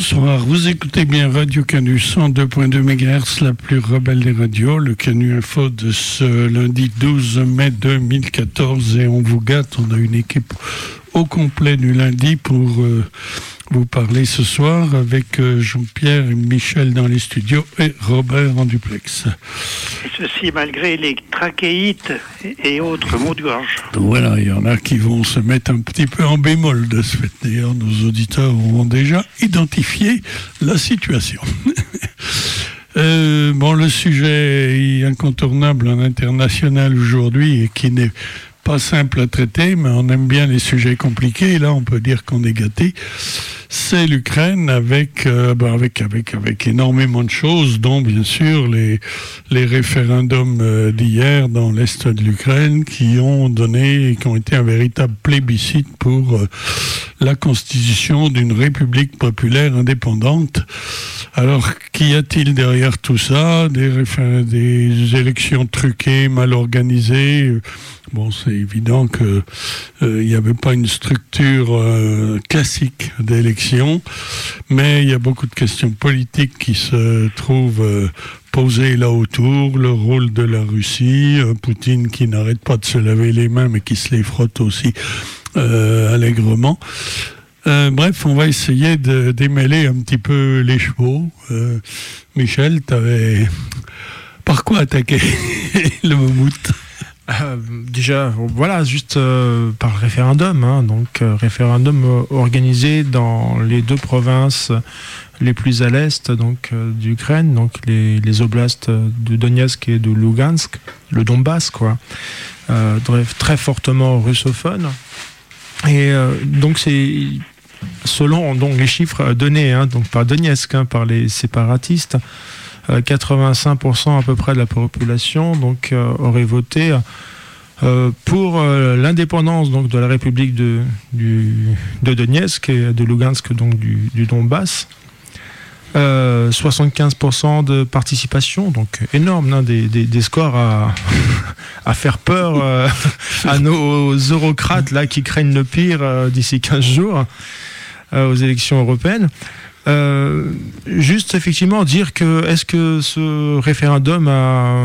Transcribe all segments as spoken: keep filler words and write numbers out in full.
Bonsoir, vous écoutez bien Radio Canu cent deux virgule deux mégahertz, la plus rebelle des radios, le Canu Info de ce lundi douze mai deux mille quatorze, et on vous gâte, on a une équipe au complet du lundi pour euh, vous parler ce soir avec euh, Jean-Pierre et Michel dans les studios et Robert en duplex. Et ceci malgré les trachéites et autres maux de gorge. Voilà, il y en a qui vont se mettre un petit peu en bémol de ce fait. D'ailleurs, nos auditeurs ont déjà identifié la situation. euh, bon, le sujet incontournable en international aujourd'hui et qui n'est pas simple à traiter, mais on aime bien les sujets compliqués. Et là, on peut dire qu'on est gâté. C'est l'Ukraine avec, euh, bah avec, avec, avec énormément de choses, dont bien sûr les, les référendums euh, d'hier dans l'Est de l'Ukraine qui ont donné, qui ont été un véritable plébiscite pour euh, la constitution d'une république populaire indépendante. Alors, qu'y a-t-il derrière tout ça ? Des, réfé- des élections truquées, mal organisées. Bon, c'est évident qu'il n'y euh, avait pas une structure euh, classique d'élection, mais il y a beaucoup de questions politiques qui se trouvent euh, posées là autour. Le rôle de la Russie, euh, Poutine qui n'arrête pas de se laver les mains, mais qui se les frotte aussi euh, allègrement. Euh, bref, on va essayer de démêler un petit peu les chevaux. Euh, Michel, t'avais par quoi attaquer le mammouth ? Euh, déjà, voilà, juste euh, par référendum, hein, donc euh, référendum euh, organisé dans les deux provinces les plus à l'est donc euh, d'Ukraine, donc les, les oblasts de Donetsk et de Lugansk, le Donbass, quoi, euh, très fortement russophone. Et euh, donc c'est selon donc les chiffres donnés, hein, donc par Donetsk, hein, par les séparatistes. quatre-vingt-cinq pour cent à peu près de la population donc euh, aurait voté euh, pour euh, l'indépendance donc de la République de, du, de Donetsk et de Lugansk donc du, du Donbass. Euh, soixante-quinze pour cent de participation, donc énorme, hein, des, des, des scores à, à faire peur euh, à nos eurocrates là qui craignent le pire euh, d'ici quinze jours euh, aux élections européennes. Euh, juste effectivement dire que est-ce que ce référendum a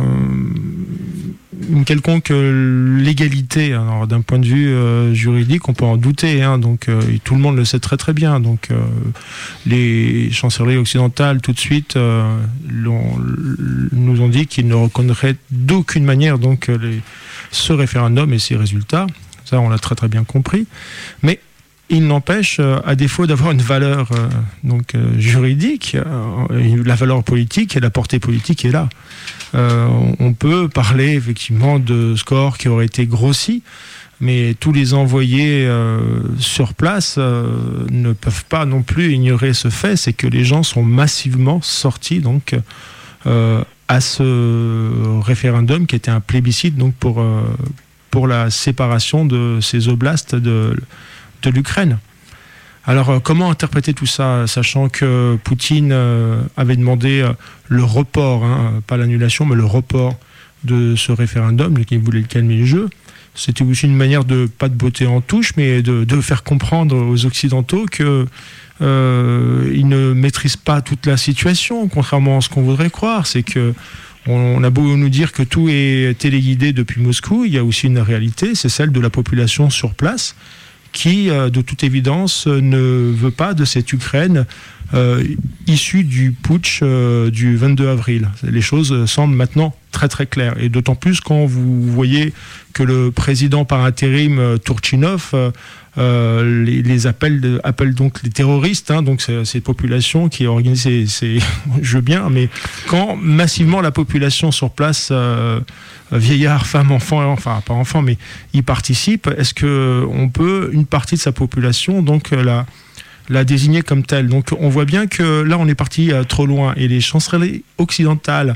une quelconque légalité. Alors, d'un point de vue euh, juridique, on peut en douter, hein, donc euh, tout le monde le sait très très bien. Donc euh, les chancelleries occidentales tout de suite euh, l'ont, nous ont dit qu'ils ne reconnaîtraient d'aucune manière donc les, ce référendum et ses résultats. Ça, on l'a très très bien compris. Mais il n'empêche, euh, à défaut d'avoir une valeur euh, donc, euh, juridique, euh, la valeur politique et la portée politique est là. Euh, on peut parler effectivement de scores qui auraient été grossis, mais tous les envoyés euh, sur place euh, ne peuvent pas non plus ignorer ce fait, c'est que les gens sont massivement sortis donc, euh, à ce référendum qui était un plébiscite donc, pour, euh, pour la séparation de ces oblasts de de l'Ukraine. Alors, euh, comment interpréter tout ça, sachant que Poutine euh, avait demandé euh, le report, hein, pas l'annulation, mais le report de ce référendum, qu'il voulait calmer le jeu. C'était aussi une manière de, pas de botter en touche, mais de, de faire comprendre aux Occidentaux que euh, ils ne maîtrisent pas toute la situation, contrairement à ce qu'on voudrait croire. C'est que on a beau nous dire que tout est téléguidé depuis Moscou, il y a aussi une réalité, c'est celle de la population sur place, qui, de toute évidence, ne veut pas de cette Ukraine euh, issue du putsch euh, du vingt-deux avril. Les choses semblent maintenant très très claires. Et d'autant plus quand vous voyez que le président par intérim, Turchinov, euh, euh, les, les appelle, de, appelle donc les terroristes, hein, donc c'est, ces populations qui organisent ces, ces... Je veux bien, mais quand massivement la population sur place... Euh, vieillards, femmes, enfants, enfin pas enfants, mais y participent, est-ce qu'on peut, une partie de sa population, donc la, la désigner comme telle ? Donc on voit bien que là on est parti euh, trop loin, et les chancelleries occidentales,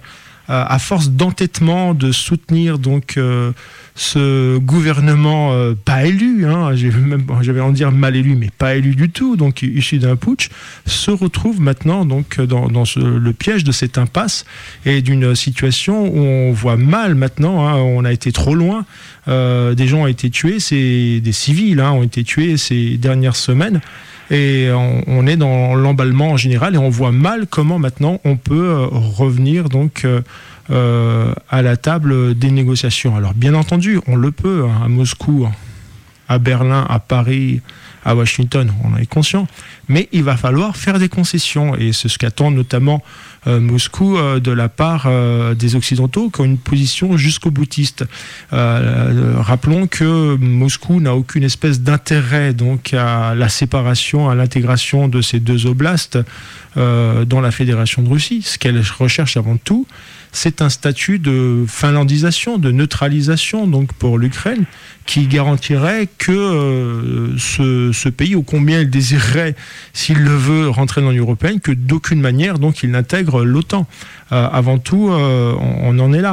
à force d'entêtement, de soutenir donc euh, ce gouvernement euh, pas élu, hein, j'avais envie de dire mal élu, mais pas élu du tout, donc issu d'un putsch, se retrouve maintenant donc dans, dans ce, le piège de cette impasse et d'une situation où on voit mal maintenant, hein, on a été trop loin, euh, des gens ont été tués, c'est des civils hein, ont été tués ces dernières semaines. Et on, on est dans l'emballement en général et on voit mal comment maintenant on peut euh, revenir donc euh, euh, à la table des négociations. Alors bien entendu, on le peut hein, à Moscou, à Berlin, à Paris, à Washington, on en est conscient, mais il va falloir faire des concessions et c'est ce qu'attend notamment euh, Moscou euh, de la part euh, des Occidentaux qui ont une position jusqu'au boutiste. Euh, rappelons que Moscou n'a aucune espèce d'intérêt donc à la séparation, à l'intégration de ces deux oblasts euh, dans la Fédération de Russie. Ce qu'elle recherche avant tout, c'est un statut de finlandisation, de neutralisation donc pour l'Ukraine, qui garantirait que euh, ce, ce pays, ô combien il désirerait, s'il le veut, rentrer dans l'Union européenne, que d'aucune manière donc il n'intègre l'OTAN. Euh, avant tout, euh, on, on en est là.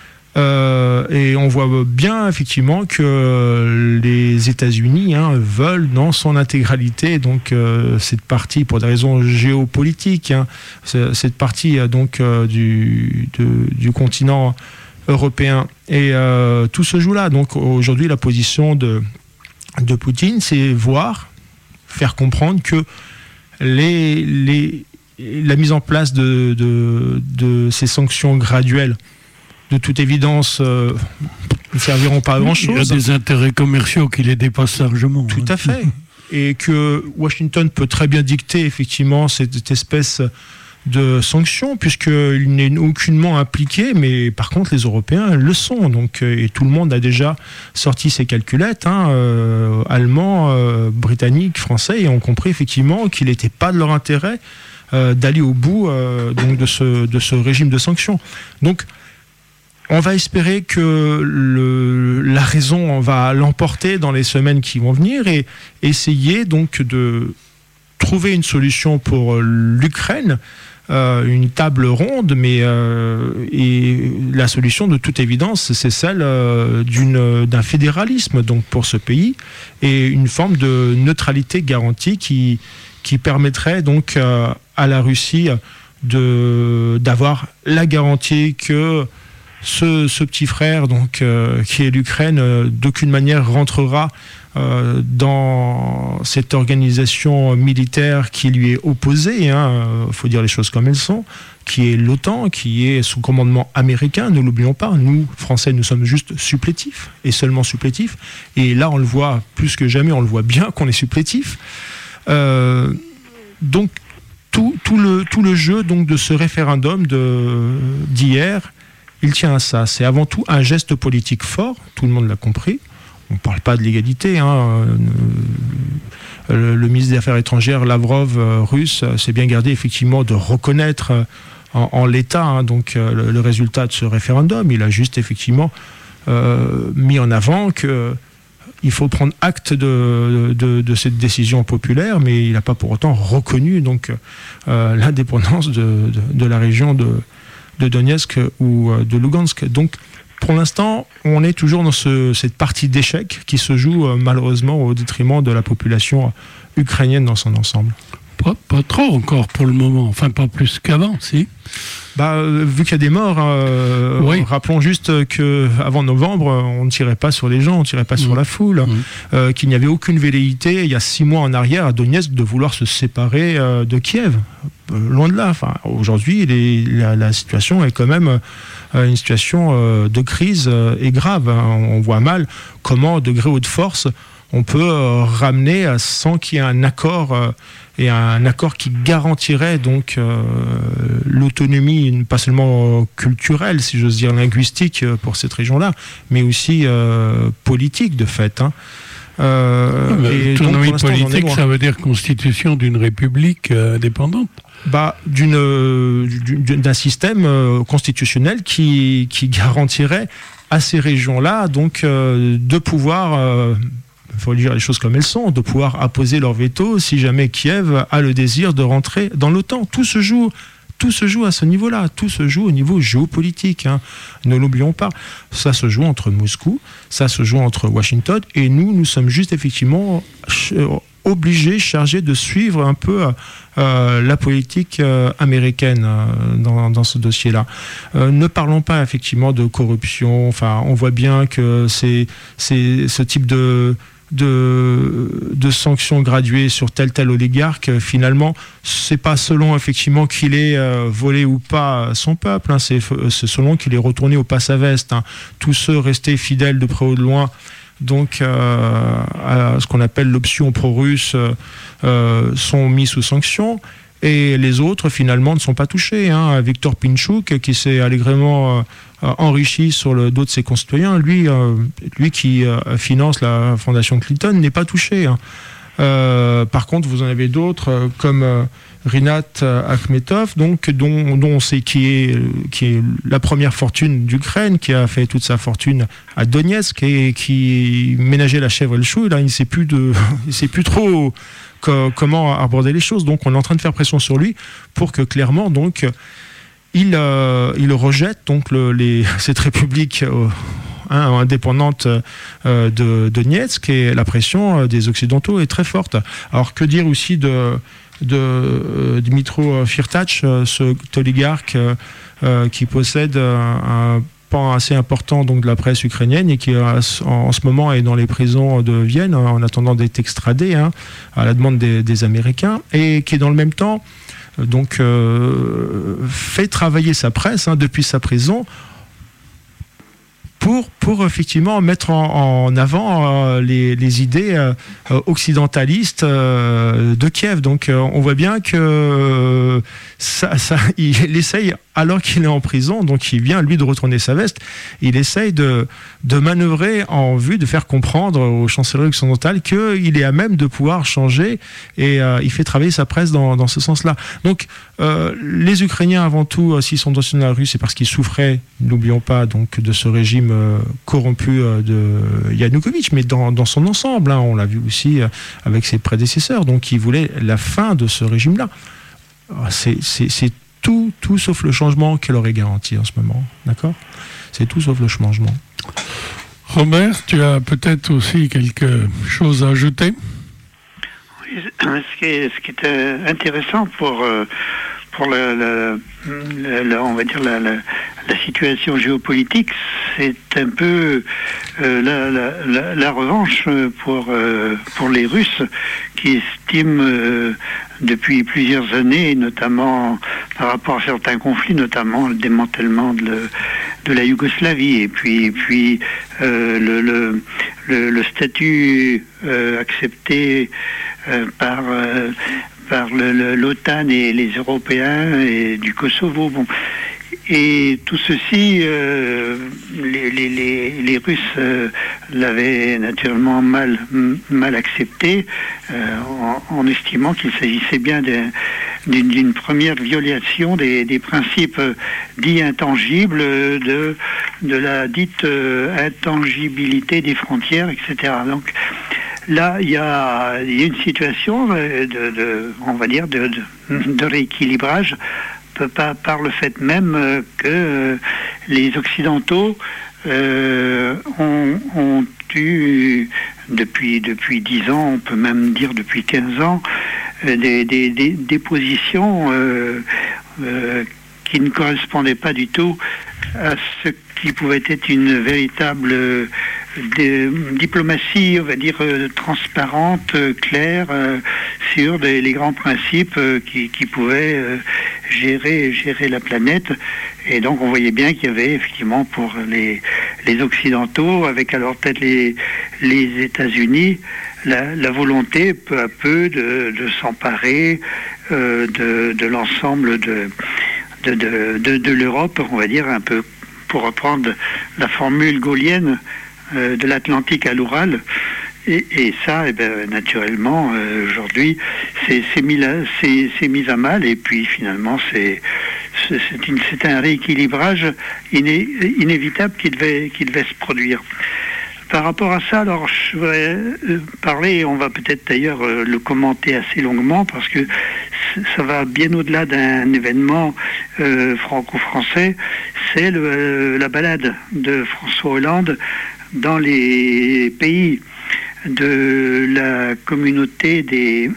Euh, et on voit bien effectivement que les États-Unis hein, veulent dans son intégralité donc euh, cette partie pour des raisons géopolitiques, hein, cette partie donc euh, du, de, du continent européen et euh, tout se joue là. Donc aujourd'hui la position de, de Poutine, c'est voir, faire comprendre que les, les, la mise en place de, de, de ces sanctions graduelles de toute évidence, euh, ne serviront pas à grand-chose. Il y a des intérêts commerciaux qui les dépassent largement. Tout hein. à fait. Et que Washington peut très bien dicter, effectivement, cette espèce de sanctions, puisqu'il n'est aucunement impliqué, mais par contre, les Européens le sont. Donc, et tout le monde a déjà sorti ses calculettes, hein, euh, allemands, euh, britanniques, français, et ont compris, effectivement, qu'il n'était pas de leur intérêt euh, d'aller au bout euh, donc de, ce, de ce régime de sanctions. Donc, on va espérer que le, la raison va l'emporter dans les semaines qui vont venir et essayer donc de trouver une solution pour l'Ukraine, euh, une table ronde, mais euh, et la solution de toute évidence, c'est celle euh, d'une, d'un fédéralisme donc pour ce pays et une forme de neutralité garantie qui, qui permettrait donc euh, à la Russie de, d'avoir la garantie que Ce, ce petit frère, donc, euh, qui est l'Ukraine, euh, d'aucune manière rentrera euh, dans cette organisation militaire qui lui est opposée, hein, euh, faut dire les choses comme elles sont, qui est l'OTAN, qui est sous commandement américain, ne l'oublions pas, nous, Français, nous sommes juste supplétifs, et seulement supplétifs, et là on le voit plus que jamais, on le voit bien qu'on est supplétifs. Euh, donc tout, tout, le, tout le jeu donc, de ce référendum de, d'hier, il tient à ça. C'est avant tout un geste politique fort, tout le monde l'a compris. On ne parle pas de l'égalité. Hein. Le, le ministre des Affaires étrangères, Lavrov, euh, russe, s'est bien gardé effectivement de reconnaître euh, en, en l'état hein, donc, euh, le, le résultat de ce référendum. Il a juste effectivement euh, mis en avant qu'il faut prendre acte de, de, de cette décision populaire, mais il n'a pas pour autant reconnu donc, euh, l'indépendance de, de, de la région de de Donetsk ou de Lugansk. Donc, pour l'instant, on est toujours dans ce, cette partie d'échec qui se joue euh, malheureusement au détriment de la population ukrainienne dans son ensemble. Pas, pas trop encore pour le moment, enfin pas plus qu'avant, si. Bah, euh, vu qu'il y a des morts, euh, oui. Rappelons juste qu'avant novembre, on ne tirait pas sur les gens, on ne tirait pas mmh. sur la foule, mmh. euh, qu'il n'y avait aucune velléité, il y a six mois en arrière, à Donetsk, de vouloir se séparer euh, de Kiev. Euh, loin de là. Enfin, aujourd'hui, les, la, la situation est quand même euh, une situation euh, de crise euh, et grave. Hein. On voit mal comment, de gré ou de force, on peut euh, ramener euh, sans qu'il y ait un accord euh, et un accord qui garantirait donc euh, l'autonomie, pas seulement culturelle, si j'ose dire linguistique pour cette région-là, mais aussi euh, politique de fait. Hein. Euh, L'autonomie politique, ça veut dire constitution d'une république euh, indépendante. Bah, d'une, euh, d'un système euh, constitutionnel qui, qui garantirait à ces régions-là donc euh, de pouvoir euh, il faut dire les choses comme elles sont, de pouvoir apposer leur veto si jamais Kiev a le désir de rentrer dans l'OTAN. Tout se joue tout se joue à ce niveau-là, tout se joue au niveau géopolitique, hein. Ne l'oublions pas. Ça se joue entre Moscou, ça se joue entre Washington, et nous, nous sommes juste effectivement obligés, chargés de suivre un peu euh, la politique euh, américaine euh, dans, dans ce dossier-là. Euh, ne parlons pas effectivement de corruption. Enfin, on voit bien que c'est, c'est ce type de De, de sanctions graduées sur tel tel oligarque, finalement, c'est pas selon effectivement qu'il ait euh, volé ou pas son peuple, hein, c'est, c'est selon qu'il ait retourné au passe à veste. Hein. Tous ceux restés fidèles de près ou de loin, donc euh, à ce qu'on appelle l'option pro-russe, euh, sont mis sous sanction. Et les autres, finalement, ne sont pas touchés. Hein. Victor Pinchuk, qui s'est allègrement euh, enrichi sur le dos de ses concitoyens, lui, euh, lui qui euh, finance la fondation Clinton, n'est pas touché. Hein. Euh, par contre, vous en avez d'autres, euh, comme euh, Rinat Akhmetov, donc, dont, dont on sait qui est, qui est la première fortune d'Ukraine, qui a fait toute sa fortune à Donetsk et qui ménageait la chèvre et le chou. Et là, il ne sait plus, de, il sait plus trop que, comment aborder les choses. Donc, on est en train de faire pression sur lui pour que, clairement, donc, il, euh, il rejette donc, le, les, cette république euh, hein, indépendante euh, de, de Donetsk, et la pression des Occidentaux est très forte. Alors, que dire aussi de... de euh, Dmitro Firtash, euh, ce oligarque euh, euh, qui possède un, un pan assez important donc, de la presse ukrainienne et qui en, en ce moment est dans les prisons de Vienne en attendant d'être extradé hein, à la demande des, des Américains, et qui est dans le même temps euh, donc, euh, fait travailler sa presse hein, depuis sa prison Pour, pour effectivement mettre en, en avant euh, les, les idées euh, occidentalistes euh, de Kiev. Donc euh, on voit bien que euh, ça, ça, il essaye, alors qu'il est en prison, donc il vient lui de retourner sa veste, il essaye de, de manœuvrer en vue de faire comprendre aux chancelleries occidentales qu'il est à même de pouvoir changer, et euh, il fait travailler sa presse dans, dans ce sens-là. Donc euh, les Ukrainiens, avant tout, euh, s'ils sont dans la rue, c'est parce qu'ils souffraient, n'oublions pas, donc, de ce régime euh, corrompu euh, de Yanukovych, mais dans, dans son ensemble, hein, on l'a vu aussi euh, avec ses prédécesseurs, donc ils voulaient la fin de ce régime-là. C'est, c'est, c'est tout, tout sauf le changement qu'elle aurait garanti en ce moment, d'accord ? C'est tout sauf le changement. Robert, tu as peut-être aussi quelque chose à ajouter ? Oui, ce qui est, ce qui est intéressant pour, pour la, la, la, la, on va dire la, la, la situation géopolitique, c'est un peu euh, la, la, la, la revanche pour, euh, pour les Russes qui estiment euh, depuis plusieurs années, notamment par rapport à certains conflits, notamment le démantèlement de, le, de la Yougoslavie, et puis, puis euh, le, le, le, le statut euh, accepté euh, par, euh, par le, le, l'OTAN et les Européens et du Kosovo. Bon. Et tout ceci, euh, les, les, les, les Russes euh, l'avaient naturellement mal, mal accepté, euh, en, en estimant qu'il s'agissait bien d'un, d'une, d'une première violation des, des principes dits intangibles, de, de la dite euh, intangibilité des frontières, et cetera. Donc là, il y a, il y a une situation de, de, on va dire, de, de, de rééquilibrage. Par, par le fait même que les Occidentaux euh, ont, ont eu, depuis, depuis dix ans, on peut même dire depuis quinze ans, des, des, des, des positions euh, euh, qui ne correspondaient pas du tout à ce qui pouvait être une véritable euh, de, diplomatie, on va dire, euh, transparente, euh, claire, euh, sur des, les grands principes euh, qui, qui pouvaient euh, gérer, gérer la planète. Et donc on voyait bien qu'il y avait effectivement pour les, les Occidentaux, avec à leur tête les, les États-Unis, la, la volonté peu à peu de, de s'emparer euh, de, de l'ensemble de, de, de, de, de l'Europe, on va dire, un peu pour reprendre la formule gaullienne, euh, de l'Atlantique à l'Oural. Et, et ça, eh ben, naturellement, euh, aujourd'hui, c'est, c'est, mis là, c'est, c'est mis à mal, et puis finalement, c'est, c'est, c'est, une, c'est un rééquilibrage iné, inévitable qui devait, qui devait se produire. par rapport à ça, alors je voudrais parler, on va peut-être d'ailleurs le commenter assez longuement, parce que ça va bien au-delà d'un événement euh, franco-français. C'est le, la balade de François Hollande dans les pays de la communauté des...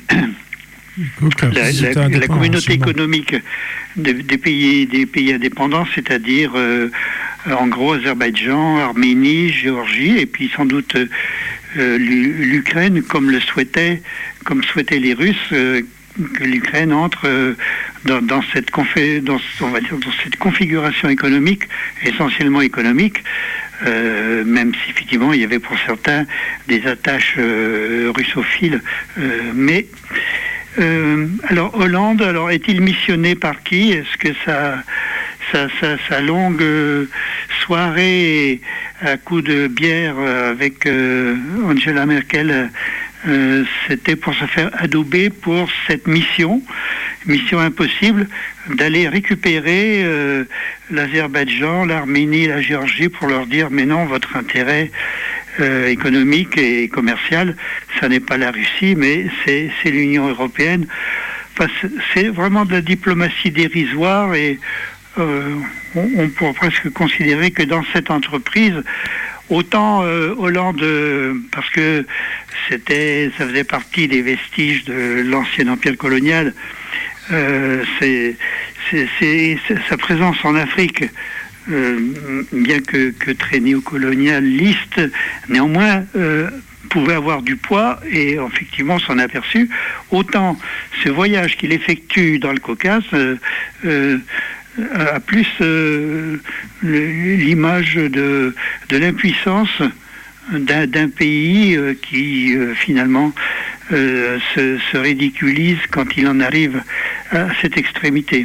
la, la, la communauté économique des, des, pays, des pays indépendants, c'est-à-dire euh, en gros Azerbaïdjan, Arménie, Géorgie, et puis sans doute euh, l'Ukraine, comme le souhaitait, comme souhaitaient les Russes, euh, que l'Ukraine entre euh, dans, dans, cette confé, dans, on va dire, dans cette configuration économique, essentiellement économique, euh, même si effectivement il y avait pour certains des attaches euh, russophiles, euh, mais euh, alors Hollande, alors est-il missionné par qui? Est-ce que ça Sa, sa, sa longue euh, soirée à coups de bière euh, avec euh, Angela Merkel, euh, c'était pour se faire adouber pour cette mission, mission impossible, d'aller récupérer euh, l'Azerbaïdjan, l'Arménie, la Géorgie, pour leur dire mais non, votre intérêt euh, économique et commercial, ça n'est pas la Russie, mais c'est, c'est l'Union européenne. Enfin, c'est vraiment de la diplomatie dérisoire, et Euh, on, on pourrait presque considérer que dans cette entreprise, autant euh, Hollande, euh, parce que c'était, ça faisait partie des vestiges de l'ancien empire colonial, euh, c'est, c'est, c'est, c'est sa présence en Afrique, euh, bien que, que très néocolonialiste, néanmoins euh, pouvait avoir du poids et effectivement s'en aperçut. Autant ce voyage qu'il effectue dans le Caucase euh, euh, a plus euh, l'image de, de l'impuissance d'un, d'un pays euh, qui euh, finalement euh, se, se ridiculise quand il en arrive à cette extrémité.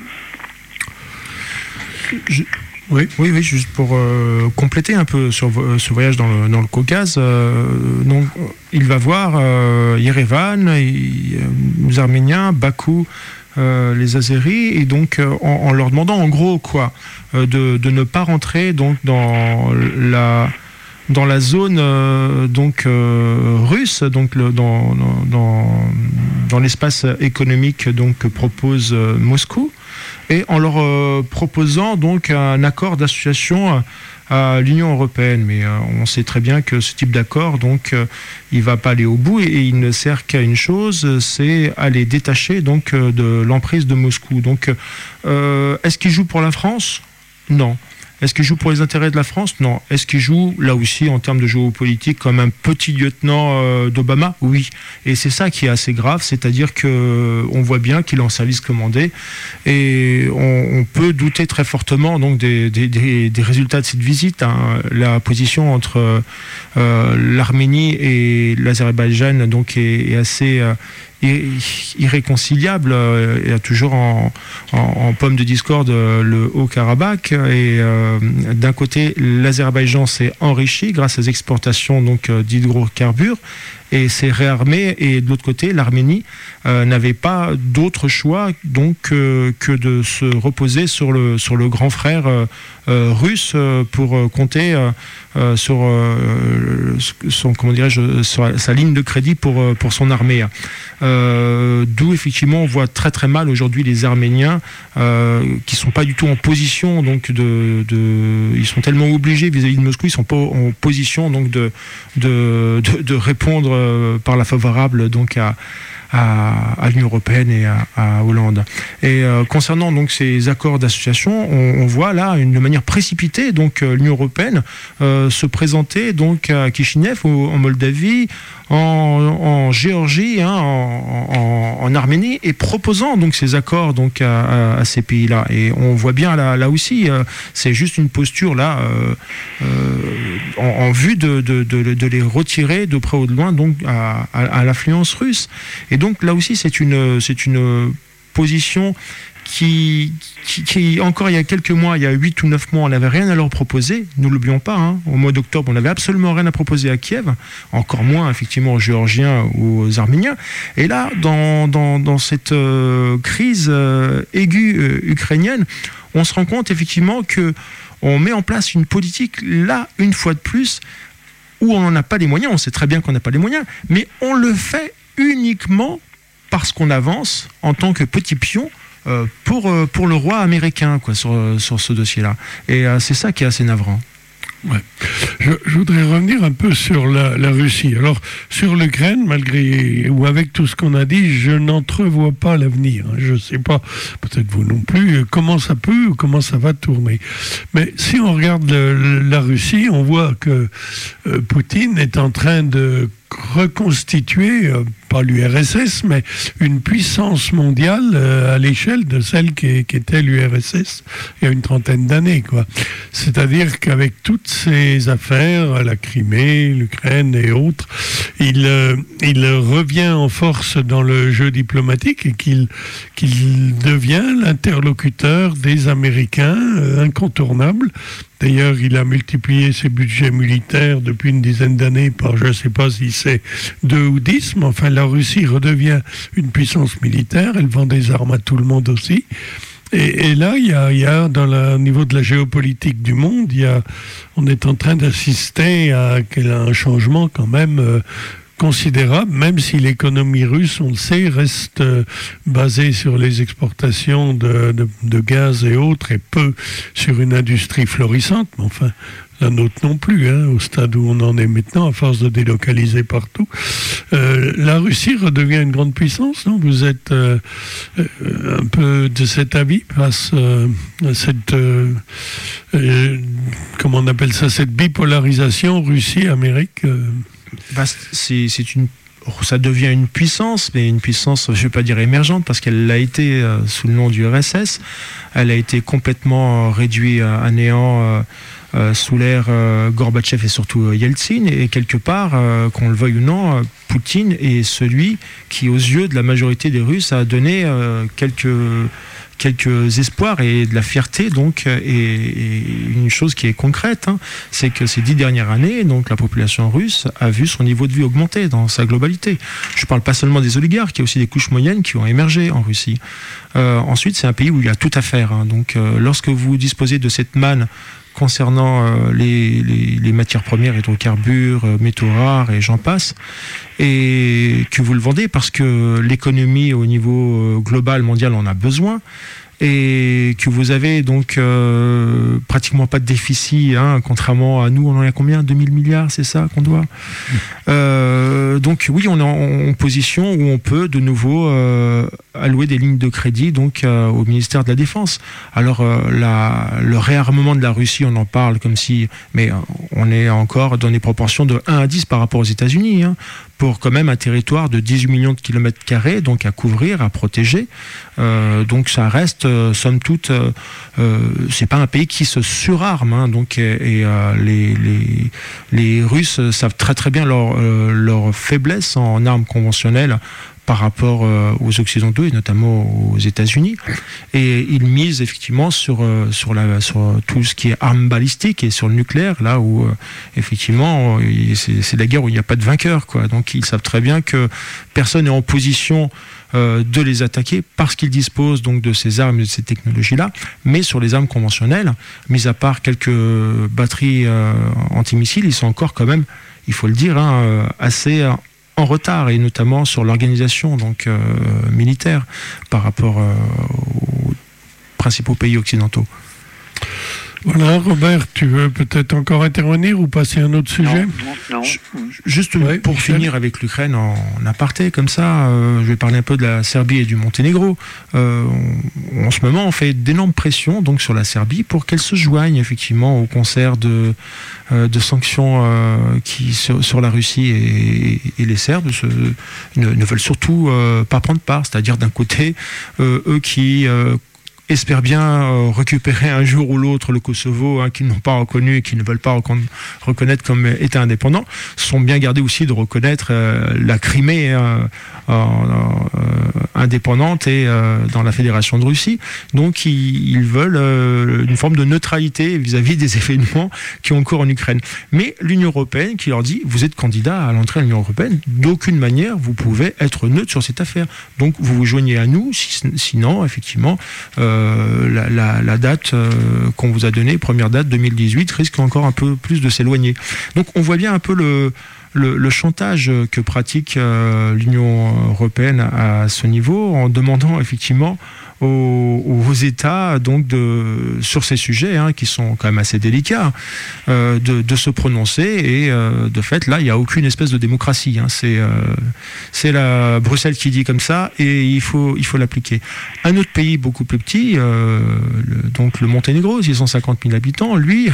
Je... Oui, oui, oui, juste pour euh, compléter un peu sur vo- ce voyage dans le, dans le Caucase, euh, donc, il va voir euh, Yerevan, et, euh, les Arméniens, Bakou, Euh, les Azéris, et donc euh, en, en leur demandant en gros quoi, euh, de, de ne pas rentrer donc dans la dans la zone euh, donc euh, russe, donc le, dans, dans dans l'espace économique donc que propose euh, Moscou, et en leur euh, proposant donc un accord d'association à l'Union européenne. Mais euh, on sait très bien que ce type d'accord, donc, euh, il ne va pas aller au bout, et, et il ne sert qu'à une chose, c'est à les détacher donc, euh, de l'emprise de Moscou. Donc, euh, est-ce qu'il joue pour la France? Non. Est-ce qu'il joue pour les intérêts de la France? Non. Est-ce qu'il joue, là aussi, en termes de géopolitique, comme un petit lieutenant euh, d'Obama? Oui. Et c'est ça qui est assez grave, c'est-à-dire qu'on voit bien qu'il est en service commandé, et on, on peut douter très fortement donc, des, des, des, des résultats de cette visite. Hein. La position entre euh, l'Arménie et l'Azerbaïdjan donc, est, est assez... Euh, irréconciliable. Il y a toujours en, en, en pomme de discorde le Haut-Karabakh, et euh, d'un côté l'Azerbaïdjan s'est enrichi grâce aux exportations donc d'hydrocarbures et s'est réarmé, et de l'autre côté l'Arménie euh, n'avait pas d'autre choix donc euh, que de se reposer sur le sur le grand frère euh, euh, russe euh, pour euh, compter euh, euh, sur euh, son comment dirais-je sur sa ligne de crédit pour euh, pour son armée. Euh, d'où effectivement on voit très très mal aujourd'hui les Arméniens euh, qui sont pas du tout en position donc de, de ils sont tellement obligés vis-à-vis de Moscou, ils sont pas en position donc de de de, de répondre euh, par la favorable donc à à, à l'Union européenne et à, à Hollande. Et euh, concernant donc ces accords d'association, on, on voit là une de manière précipitée donc euh, l'Union européenne euh, se présenter donc à Kishinev ou en Moldavie, en, en Géorgie, hein, en, en, en Arménie, et proposant donc ces accords donc à, à, à ces pays-là. Et on voit bien là, là aussi, euh, c'est juste une posture là euh, euh, en, en vue de, de, de, de les retirer de près ou de loin donc à, à, à l'influence russe. Et donc là aussi c'est une c'est une position Qui, qui, qui, encore il y a quelques mois, il y a huit ou neuf mois, on n'avait rien à leur proposer. Nous ne l'oublions pas, hein. Au mois d'octobre, on n'avait absolument rien à proposer à Kiev, encore moins effectivement aux Géorgiens ou aux Arméniens. Et là, dans, dans, dans cette euh, crise euh, aiguë euh, ukrainienne, on se rend compte effectivement qu'on met en place une politique, là, une fois de plus, où on n'a pas les moyens, on sait très bien qu'on n'a pas les moyens, mais on le fait uniquement parce qu'on avance en tant que petit pion euh, pour, euh, pour le roi américain, quoi, sur, sur ce dossier-là. Et euh, c'est ça qui est assez navrant. Ouais. Je, je voudrais revenir un peu sur la, la Russie. Alors, sur l'Ukraine, malgré ou avec tout ce qu'on a dit, je n'entrevois pas l'avenir. Je ne sais pas, peut-être vous non plus, comment ça peut ou comment ça va tourner. Mais si on regarde le, la Russie, on voit que euh, Poutine est en train de reconstituer, euh, pas l'U R S S, mais une puissance mondiale euh, à l'échelle de celle qui, qui était l'U R S S il y a une trentaine d'années, quoi. C'est-à-dire qu'avec toutes ces affaires, la Crimée, l'Ukraine et autres, il, euh, il revient en force dans le jeu diplomatique et qu'il, qu'il devient l'interlocuteur des Américains euh, incontournable. D'ailleurs, il a multiplié ses budgets militaires depuis une dizaine d'années par, je ne sais pas si c'est deux ou dix, mais enfin, la Russie redevient une puissance militaire. Elle vend des armes à tout le monde aussi. Et, et là, il y a, il y a dans le niveau de la géopolitique du monde, il y a, on est en train d'assister à, à un changement quand même euh, considérable, même si l'économie russe, on le sait, reste euh, basée sur les exportations de, de, de gaz et autres, et peu sur une industrie florissante, mais enfin, la nôtre non plus, hein, au stade où on en est maintenant, à force de délocaliser partout. Euh, la Russie redevient une grande puissance, non ? Vous êtes euh, euh, un peu de cet avis face euh, à cette, euh, euh, comment on appelle ça, cette bipolarisation Russie-Amérique euh, Bah, c'est, c'est une, ça devient une puissance, mais une puissance, je ne vais pas dire émergente, parce qu'elle l'a été euh, sous le nom du U R S S. Elle a été complètement euh, réduite à néant euh, euh, sous l'ère euh, Gorbatchev et surtout euh, Yeltsin. Et quelque part, euh, qu'on le veuille ou non, euh, Poutine est celui qui, aux yeux de la majorité des Russes, a donné euh, quelques... quelques espoirs et de la fierté, donc, et, et une chose qui est concrète, hein, c'est que ces dix dernières années, donc, la population russe a vu son niveau de vie augmenter dans sa globalité. Je ne parle pas seulement des oligarques, il y a aussi des couches moyennes qui ont émergé en Russie. Euh, ensuite, c'est un pays où il y a tout à faire. Hein, donc, euh, lorsque vous disposez de cette manne concernant euh, les, les, les matières premières, hydrocarbures, euh, métaux rares et j'en passe, et que vous le vendez parce que l'économie au niveau euh, global, mondial en a besoin, et que vous avez donc euh, pratiquement pas de déficit, hein, contrairement à nous, on en a combien ? deux mille milliards, c'est ça qu'on doit ? euh, Donc oui, on est en, en position où on peut de nouveau euh, allouer des lignes de crédit donc, euh, au ministère de la Défense. Alors euh, la, le réarmement de la Russie, on en parle comme si... Mais euh, on est encore dans des proportions de un à dix par rapport aux États-Unis, hein, pour quand même un territoire de dix-huit millions de kilomètres carrés, donc à couvrir, à protéger. Euh, donc ça reste, euh, somme toute, euh, euh, c'est pas un pays qui se surarme, hein, donc, et, et euh, les, les, les Russes savent très très bien leur, euh, leur faiblesse en armes conventionnelles par rapport euh, aux Occidentaux et notamment aux États-Unis, et ils misent effectivement sur euh, sur la sur tout ce qui est armes balistiques et sur le nucléaire, là où euh, effectivement c'est, c'est la guerre où il n'y a pas de vainqueur, quoi. Donc ils savent très bien que personne n'est en position euh, de les attaquer parce qu'ils disposent donc de ces armes et de ces technologies-là, mais sur les armes conventionnelles, mis à part quelques batteries euh, antimissiles, ils sont encore quand même, il faut le dire, hein, assez euh, en retard, et notamment sur l'organisation donc euh, militaire par rapport euh, aux principaux pays occidentaux. Voilà, Robert, tu veux peut-être encore intervenir ou passer à un autre sujet ? Non, non, non. Juste ouais, pour Michel. finir avec l'Ukraine en, en aparté, comme ça, euh, je vais parler un peu de la Serbie et du Monténégro. Euh, on, en ce moment, on fait d'énormes pressions donc, sur la Serbie pour qu'elle se joigne effectivement au concert de, euh, de sanctions euh, qui, sur, sur la Russie, et, et les Serbes se, ne, ne veulent surtout euh, pas prendre part. C'est-à-dire d'un côté, euh, eux qui... Euh, espèrent bien euh, récupérer un jour ou l'autre le Kosovo, hein, qu'ils n'ont pas reconnu et qu'ils ne veulent pas recon- reconnaître comme État indépendant, sont bien gardés aussi de reconnaître euh, la Crimée euh, euh, euh, indépendante et euh, dans la Fédération de Russie. Donc ils, ils veulent euh, une forme de neutralité vis-à-vis des événements qui ont cours en Ukraine. Mais l'Union européenne qui leur dit, vous êtes candidat à l'entrée à l'Union européenne, d'aucune manière vous pouvez être neutre sur cette affaire. Donc vous vous joignez à nous, si, sinon effectivement... Euh, euh, la, la, la date euh, qu'on vous a donnée, première date deux mille dix-huit, risque encore un peu plus de s'éloigner. Donc on voit bien un peu le, le, le chantage que pratique euh, l'Union européenne à ce niveau, en demandant effectivement aux, aux États donc de, sur ces sujets hein, qui sont quand même assez délicats euh, de, de se prononcer et euh, de fait là il n'y a aucune espèce de démocratie hein. c'est, euh, c'est la Bruxelles qui dit comme ça et il faut, il faut l'appliquer. Un autre pays beaucoup plus petit euh, le, donc le Monténégro, six cent cinquante mille habitants, lui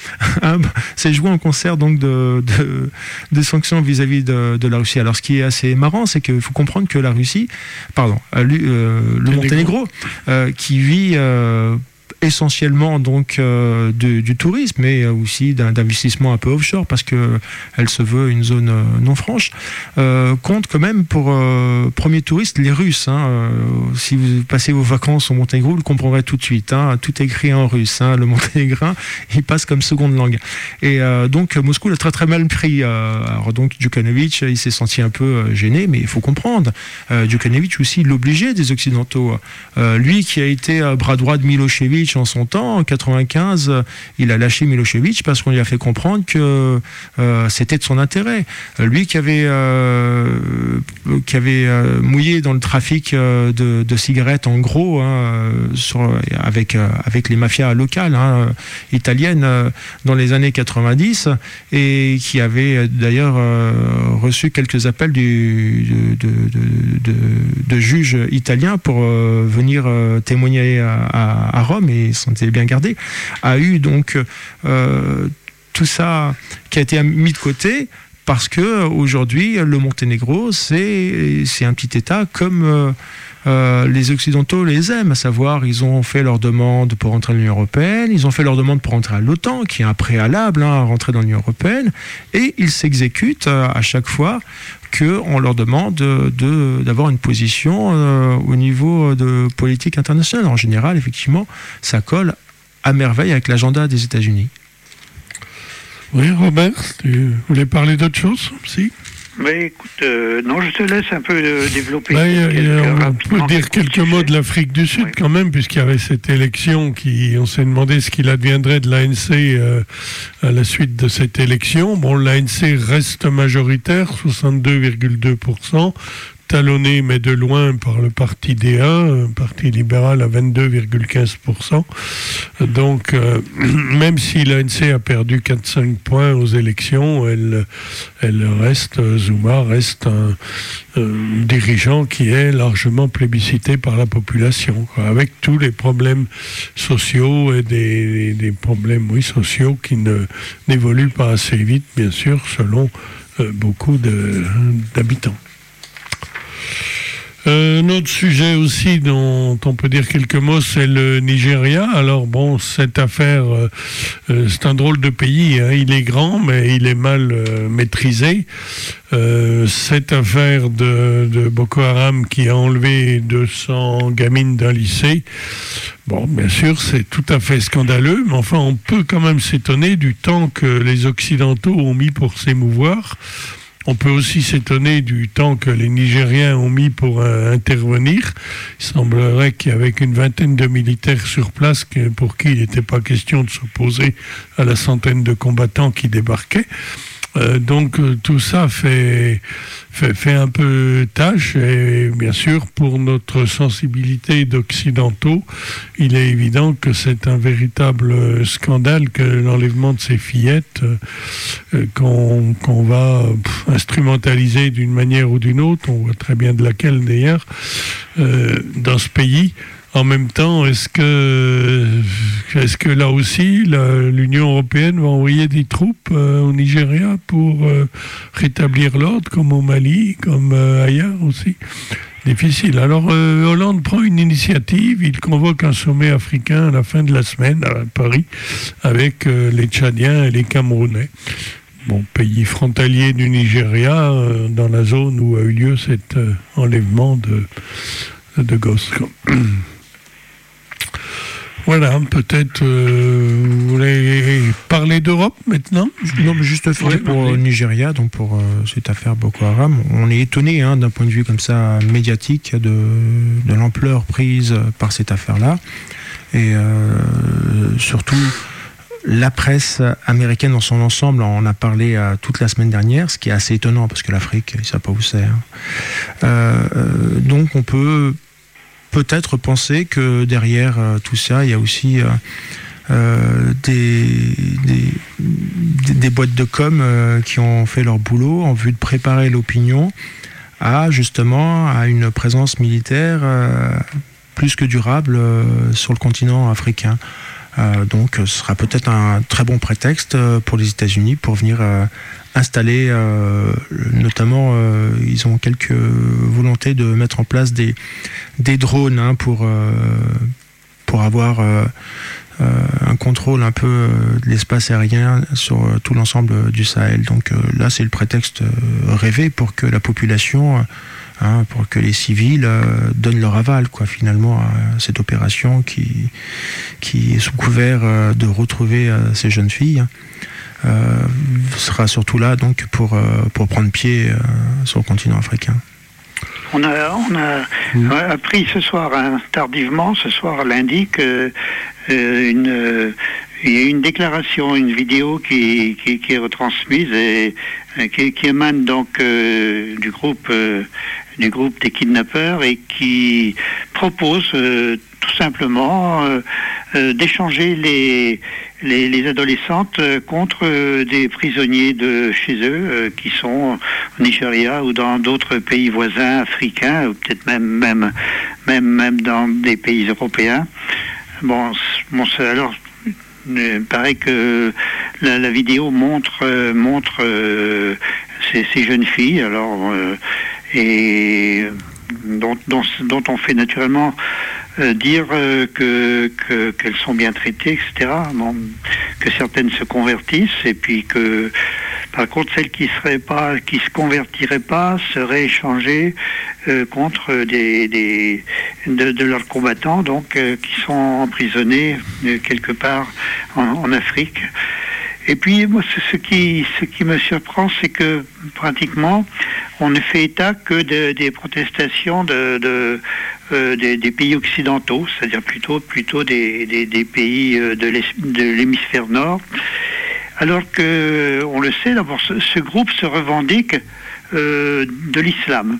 s'est joué en concert donc de, de, de sanctions vis-à-vis de, de la Russie. Alors ce qui est assez marrant, c'est qu'il faut comprendre que la Russie, pardon, euh, le Monténégro Euh, qui vit euh, essentiellement donc euh, de, du tourisme, mais aussi d'un, d'investissement un peu offshore parce que elle se veut une zone euh, non franche. Euh, compte quand même pour euh, premiers touristes les Russes. Hein, euh, si vous passez vos vacances au Monténégro, vous le comprendrez tout de suite. Hein, tout est écrit en russe. Hein, le monténégrin, il passe comme seconde langue. Et euh, donc Moscou l'a très très mal pris. Euh, alors donc Djukanovic, il s'est senti un peu euh, gêné, mais il faut comprendre. Euh, Djukanovic aussi l'obligeait des Occidentaux. Euh, lui qui a été euh, bras droit de Milosevic en son temps, en quatre-vingt-quinze, il a lâché Milosevic parce qu'on lui a fait comprendre que euh, c'était de son intérêt. Lui qui avait, euh, qui avait euh, mouillé dans le trafic euh, de, de cigarettes en gros, hein, sur, avec, euh, avec les mafias locales hein, italiennes euh, dans les années quatre-vingt-dix, et qui avait d'ailleurs euh, reçu quelques appels du, de, de, de, de, de juges italiens pour euh, venir euh, témoigner à, à, à Rome, et s'en était bien gardé, a eu donc euh, tout ça qui a été mis de côté parce que aujourd'hui le Monténégro c'est, c'est un petit État comme euh, euh, les Occidentaux les aiment, à savoir ils ont fait leur demande pour rentrer dans l'Union européenne, ils ont fait leur demande pour rentrer à l'OTAN qui est un préalable hein, à rentrer dans l'Union européenne, et ils s'exécutent euh, à chaque fois qu'on leur demande de, de, d'avoir une position euh, au niveau de politique internationale. En général, effectivement, ça colle à merveille avec l'agenda des États-Unis. Oui, Robert, tu voulais parler d'autre chose? Si. Mais écoute, euh, non, je te laisse un peu euh, développer. Bah, quelques, y a, on peut dire quelques mots sujet. de l'Afrique du Sud oui. quand même, puisqu'il y avait cette élection qui, on s'est demandé ce qu'il adviendrait de l'A N C euh, à la suite de cette élection. Bon, l'A N C reste majoritaire, soixante-deux virgule deux pour cent. Talonné, mais de loin, par le parti D A, un parti libéral à vingt-deux virgule quinze pour cent. Donc, euh, même si l'A N C a perdu quatre à cinq points aux élections, elle, elle reste, Zuma reste un, un dirigeant qui est largement plébiscité par la population, quoi, avec tous les problèmes sociaux et des, des problèmes oui, sociaux qui ne, n'évoluent pas assez vite, bien sûr, selon euh, beaucoup de, d'habitants. Euh, un autre sujet aussi dont on peut dire quelques mots, c'est le Nigeria. Alors bon, cette affaire, euh, c'est un drôle de pays, hein. Il est grand, mais il est mal euh, maîtrisé. Euh, cette affaire de, de Boko Haram qui a enlevé deux cents gamines d'un lycée, bon, bien sûr, c'est tout à fait scandaleux, mais enfin, on peut quand même s'étonner du temps que les Occidentaux ont mis pour s'émouvoir. On peut aussi s'étonner du temps que les Nigériens ont mis pour euh, intervenir. Il semblerait qu'avec une vingtaine de militaires sur place, pour qui il n'était pas question de s'opposer à la centaine de combattants qui débarquaient. Euh, donc euh, tout ça fait, fait, fait un peu tâche, et bien sûr pour notre sensibilité d'occidentaux, il est évident que c'est un véritable scandale que l'enlèvement de ces fillettes euh, qu'on, qu'on va pff, instrumentaliser d'une manière ou d'une autre, on voit très bien de laquelle d'ailleurs, euh, dans ce pays. En même temps, est-ce que, est-ce que là aussi, la, l'Union européenne va envoyer des troupes euh, au Nigeria pour euh, rétablir l'ordre, comme au Mali, comme euh, ailleurs aussi? Difficile. Alors, euh, Hollande prend une initiative, il convoque un sommet africain à la fin de la semaine à Paris, avec euh, les Tchadiens et les Camerounais. Bon, pays frontalier du Nigeria, euh, dans la zone où a eu lieu cet euh, enlèvement de, de gosses. Voilà, peut-être euh, vous voulez parler d'Europe maintenant ? Non, mais juste ouais, pour le Nigeria, donc pour euh, cette affaire Boko Haram, on est étonné hein, d'un point de vue comme ça médiatique de, de l'ampleur prise par cette affaire-là. Et euh, surtout, la presse américaine dans son ensemble en a parlé euh, toute la semaine dernière, ce qui est assez étonnant parce que l'Afrique, ils ne savent pas où c'est. Hein. Euh, donc on peut peut-être penser que derrière euh, tout ça, il y a aussi euh, euh, des, des, des boîtes de com euh, qui ont fait leur boulot en vue de préparer l'opinion à justement à une présence militaire euh, plus que durable euh, sur le continent africain. Euh, donc ce sera peut-être un très bon prétexte pour les États-Unis pour venir euh, installer, euh, notamment euh, ils ont quelques volontés de mettre en place des, des drones hein, pour, euh, pour avoir euh, euh, un contrôle un peu euh, de l'espace aérien sur euh, tout l'ensemble du Sahel. Donc euh, là c'est le prétexte euh, rêvé pour que la population euh, Hein, pour que les civils euh, donnent leur aval, quoi, finalement, à cette opération qui, qui est sous couvert euh, de retrouver euh, ces jeunes filles, euh, sera surtout là donc pour, euh, pour prendre pied euh, sur le continent africain. On a, on a mmh. appris ce soir, hein, tardivement, ce soir lundi, que euh, une, euh, il y a une déclaration, une vidéo qui, qui, qui est retransmise et euh, qui, qui émane donc euh, du groupe euh, du groupe des kidnappeurs et qui propose euh, tout simplement euh, euh, d'échanger les, les, les adolescentes contre euh, des prisonniers de chez eux euh, qui sont au Nigeria ou dans d'autres pays voisins africains ou peut-être même même même même dans des pays européens. Bon, bon c'est, alors il paraît que la, la vidéo montre euh, montre euh, ces, ces jeunes filles alors euh, et dont, dont, dont on fait naturellement euh, dire euh, que, que qu'elles sont bien traitées, et cetera. Bon, que certaines se convertissent et puis que par contre celles qui seraient pas, qui se convertiraient pas, seraient échangées euh, contre des, des de, de leurs combattants, donc euh, qui sont emprisonnés euh, quelque part en, en Afrique. Et puis, moi, ce qui, ce qui me surprend, c'est que pratiquement, on ne fait état que de, des protestations de, de, euh, des, des pays occidentaux, c'est-à-dire plutôt, plutôt des, des, des pays de, de l'hémisphère nord. Alors que, on le sait, d'abord, ce, ce groupe se revendique euh, de l'islam.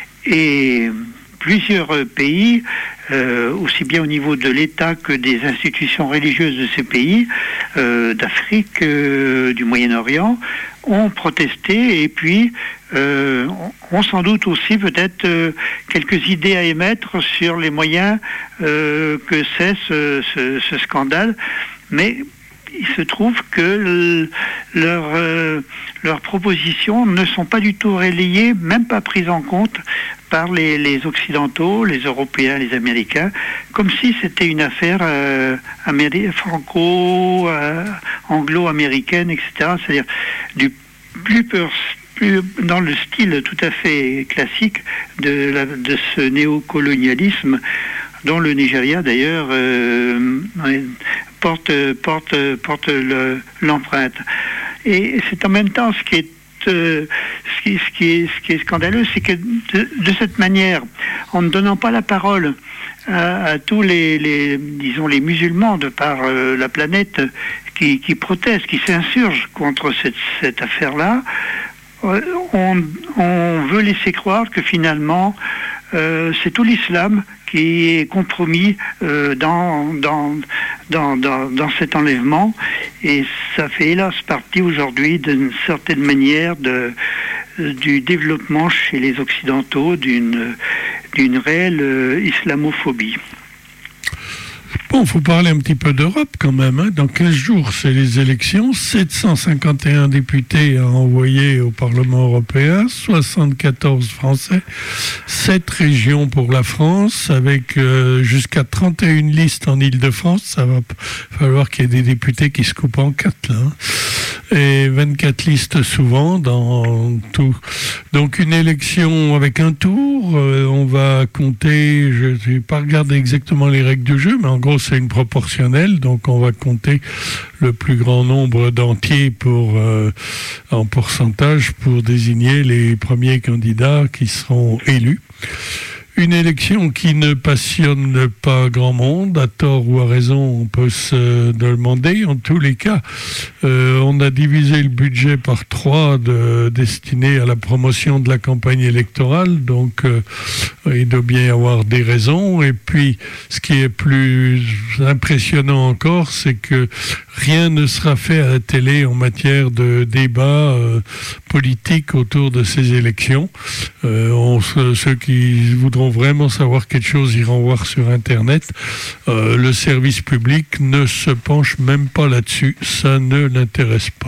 Et plusieurs pays, euh, aussi bien au niveau de l'État que des institutions religieuses de ces pays, euh, d'Afrique, euh, du Moyen-Orient, ont protesté et puis euh, ont sans doute aussi peut-être euh, quelques idées à émettre sur les moyens euh, que c'est ce, ce, ce scandale. Mais il se trouve que leurs euh, leurs propositions ne sont pas du tout relayées, même pas prises en compte par les, les Occidentaux, les Européens, les Américains, comme si c'était une affaire euh, améri- franco, euh, anglo-américaine, et cetera. C'est-à-dire du plus, peur, plus dans le style tout à fait classique de, la, de ce néocolonialisme dont le Nigeria d'ailleurs euh, porte, porte, porte le, l'empreinte. Et c'est en même temps ce qui est Euh, ce, qui, ce, qui est, ce qui est scandaleux, c'est que de, de cette manière, en ne donnant pas la parole à, à tous les, les, disons, les musulmans de par euh, la planète qui, qui protestent, qui s'insurgent contre cette, cette affaire-là, euh, on, on veut laisser croire que finalement, euh, c'est tout l'islam qui est compromis euh, dans, dans, dans, dans, dans cet enlèvement. Et ça fait hélas partie aujourd'hui d'une certaine manière de, du développement chez les Occidentaux d'une, d'une réelle euh, islamophobie. Bon, il faut parler un petit peu d'Europe quand même. Hein. Dans quinze jours, c'est les élections. sept cent cinquante et un députés à envoyer au Parlement européen, soixante-quatorze Français, sept régions pour la France, avec euh, jusqu'à trente et une listes en Île-de-France. Ça va falloir qu'il y ait des députés qui se coupent en quatre, là. Hein. et vingt-quatre listes souvent dans tout. Donc une élection avec un tour, euh, on va compter, je n'ai pas regardé exactement les règles du jeu, mais en gros c'est une proportionnelle, donc on va compter le plus grand nombre d'entiers pour, euh, en pourcentage pour désigner les premiers candidats qui seront élus. Une élection qui ne passionne pas grand monde, à tort ou à raison, on peut se demander. En tous les cas, euh, on a divisé le budget par trois de, destiné à la promotion de la campagne électorale, donc euh, il doit bien y avoir des raisons. Et puis, ce qui est plus impressionnant encore, c'est que rien ne sera fait à la télé en matière de débat euh, politique autour de ces élections. Euh, on, ceux qui voudront vraiment savoir quelque chose iront voir sur Internet. Euh, le service public ne se penche même pas là-dessus. Ça ne l'intéresse pas.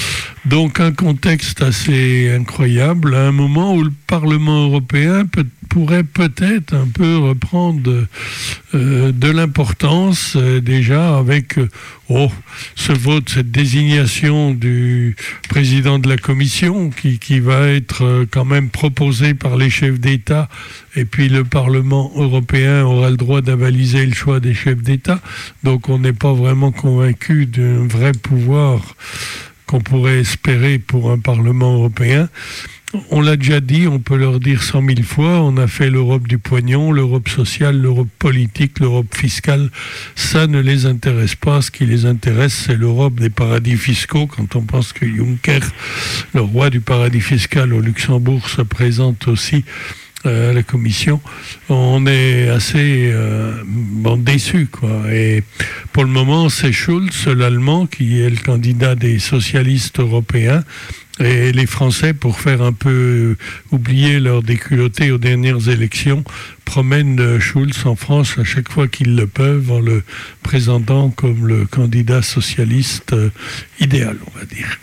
Donc un contexte assez incroyable, à un moment où le Parlement européen peut, pourrait peut-être un peu reprendre euh, de l'importance, euh, déjà avec euh, oh, ce vote, cette désignation du président de la Commission qui, qui va être euh, quand même proposé par les chefs d'État, et puis le Parlement européen aura le droit d'avaliser le choix des chefs d'État. Donc on n'est pas vraiment convaincu d'un vrai pouvoir qu'on pourrait espérer pour un Parlement européen. On l'a déjà dit, on peut leur dire cent mille fois, on a fait l'Europe du pognon, l'Europe sociale, l'Europe politique, l'Europe fiscale. Ça ne les intéresse pas. Ce qui les intéresse, c'est l'Europe des paradis fiscaux. Quand on pense que Juncker, le roi du paradis fiscal au Luxembourg, se présente aussi à la Commission, on est assez euh, bon, déçus, quoi. Et pour le moment, c'est Schulz, l'Allemand, qui est le candidat des socialistes européens. Et les Français, pour faire un peu oublier leur déculotté aux dernières élections, promènent Schulz en France à chaque fois qu'ils le peuvent en le présentant comme le candidat socialiste euh, idéal, on va dire.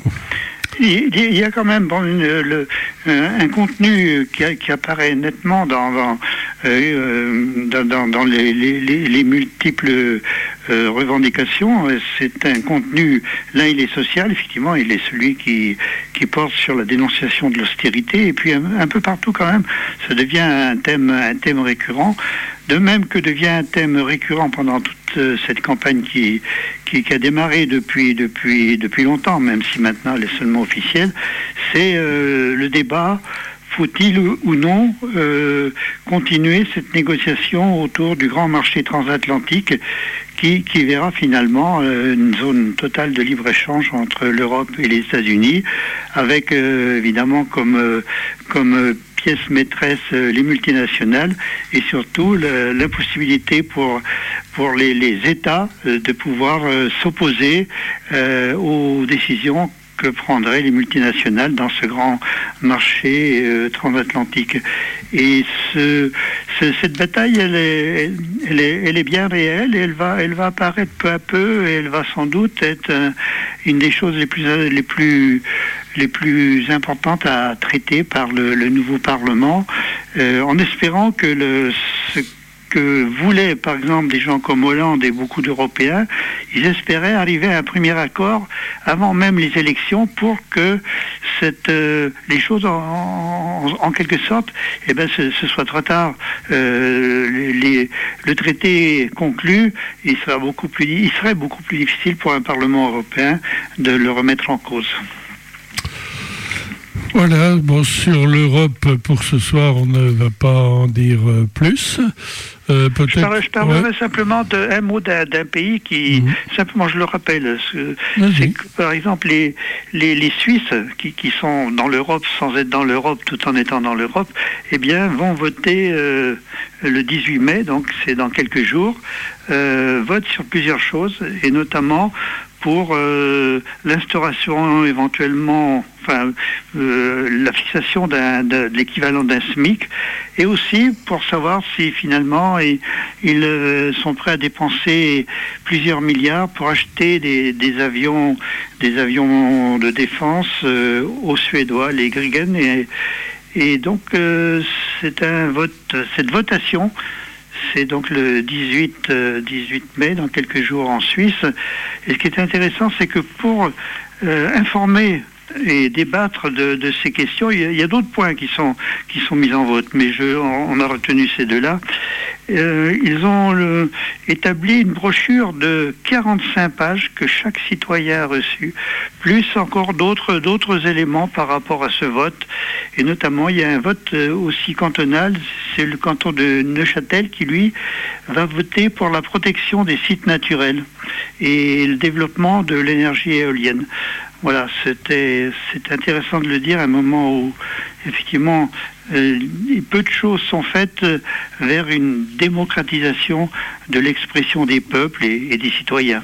Il y a quand même bon, une, le, un contenu qui, qui apparaît nettement dans, dans, euh, dans, dans, dans les, les, les multiples euh, revendications. C'est un contenu, l'un il est social, effectivement, il est celui qui, qui porte sur la dénonciation de l'austérité, et puis un, un peu partout quand même, ça devient un thème, un thème récurrent. De même que devient un thème récurrent pendant toute cette campagne qui, qui, qui a démarré depuis, depuis, depuis longtemps, même si maintenant elle est seulement officielle, c'est euh, le débat, faut-il ou non euh, continuer cette négociation autour du grand marché transatlantique qui, qui verra finalement euh, une zone totale de libre-échange entre l'Europe et les États-Unis, avec euh, évidemment comme, euh, comme euh, pièce maîtresse euh, les multinationales, et surtout le, l'impossibilité pour, pour les, les États euh, de pouvoir euh, s'opposer euh, aux décisions que prendraient les multinationales dans ce grand marché euh, transatlantique. Et ce, ce, cette bataille, elle est, elle, est, elle est bien réelle, et elle va, elle va apparaître peu à peu, et elle va sans doute être euh, une des choses les plus, les plus, les plus importantes à traiter par le, le nouveau Parlement, euh, en espérant que le, ce que voulaient par exemple des gens comme Hollande et beaucoup d'Européens, ils espéraient arriver à un premier accord avant même les élections pour que cette, euh, les choses en, en, en quelque sorte, eh ben, ce, ce soit trop tard. Euh, les, les, le traité conclu, il sera beaucoup plus, il serait beaucoup plus difficile pour un Parlement européen de le remettre en cause. Voilà, bon, sur l'Europe, pour ce soir, on ne va pas en dire plus. Euh, je parlerai, je parlerai ouais. simplement d'un mot d'un, d'un pays qui, mmh. simplement je le rappelle, c'est que, par exemple les, les, les Suisses qui, qui sont dans l'Europe sans être dans l'Europe tout en étant dans l'Europe, eh bien vont voter euh, le dix-huit mai, donc c'est dans quelques jours, euh, votent sur plusieurs choses, et notamment pour euh, l'instauration éventuellement, enfin euh, la fixation d'un, de, de l'équivalent d'un SMIC, et aussi pour savoir si finalement ils, ils euh, sont prêts à dépenser plusieurs milliards pour acheter des, des avions, des avions de défense euh, aux Suédois, les Gripen, et, et donc euh, c'est un vote, cette votation C'est donc le dix-huit mai, dans quelques jours en Suisse. Et ce qui est intéressant, c'est que pour euh, informer et débattre de, de ces questions, il y a, il y a d'autres points qui sont, qui sont mis en vote, mais je, on, on a retenu ces deux-là. Euh, ils ont le, établi une brochure de quarante-cinq pages que chaque citoyen a reçu, plus encore d'autres, d'autres éléments par rapport à ce vote. Et notamment, il y a un vote aussi cantonal, c'est le canton de Neuchâtel qui, lui, va voter pour la protection des sites naturels et le développement de l'énergie éolienne. Voilà, c'était, c'est intéressant de le dire à un moment où, effectivement, euh, peu de choses sont faites vers une démocratisation de l'expression des peuples et, et des citoyens.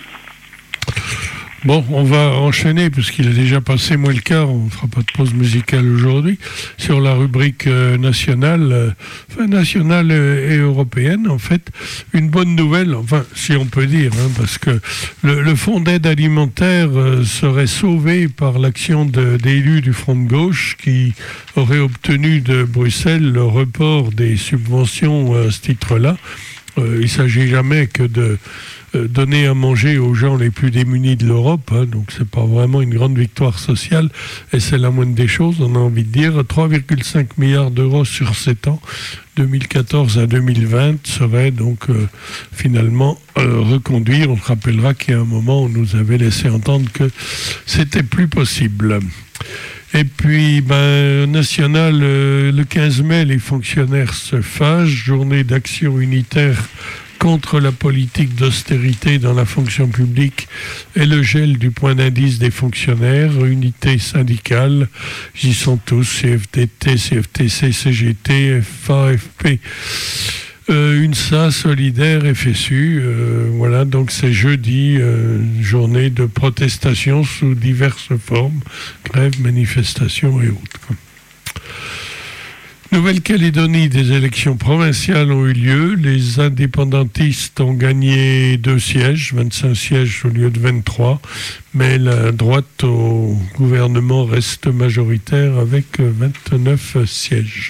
Bon, on va enchaîner, puisqu'il est déjà passé moins le quart, on ne fera pas de pause musicale aujourd'hui, sur la rubrique euh, nationale, euh, enfin nationale euh, et européenne, en fait. Une bonne nouvelle, enfin, si on peut dire, hein, parce que le, le fonds d'aide alimentaire euh, serait sauvé par l'action de, d'élus du Front de gauche qui auraient obtenu de Bruxelles le report des subventions à ce titre-là. Euh, il ne s'agit jamais que de donner à manger aux gens les plus démunis de l'Europe, hein, donc c'est pas vraiment une grande victoire sociale, et c'est la moindre des choses, on a envie de dire. Trois virgule cinq milliards d'euros sur sept ans, deux mille quatorze à deux mille vingt, serait donc euh, finalement euh, reconduit. On se rappellera qu'il y a un moment, on nous avait laissé entendre que c'était plus possible. Et puis, ben, national, euh, le quinze mai, les fonctionnaires se fâchent, journée d'action unitaire contre la politique d'austérité dans la fonction publique et le gel du point d'indice des fonctionnaires, unité syndicale, j'y sont tous, C F D T, C F T C, C G T, F A, F P, euh, UNSA, Solidaire, F S U, euh, voilà, donc c'est jeudi, euh, journée de protestation sous diverses formes, grève, manifestations et autres. Nouvelle-Calédonie, des élections provinciales ont eu lieu. Les indépendantistes ont gagné deux sièges, vingt-cinq sièges au lieu de vingt-trois, mais la droite au gouvernement reste majoritaire avec vingt-neuf sièges.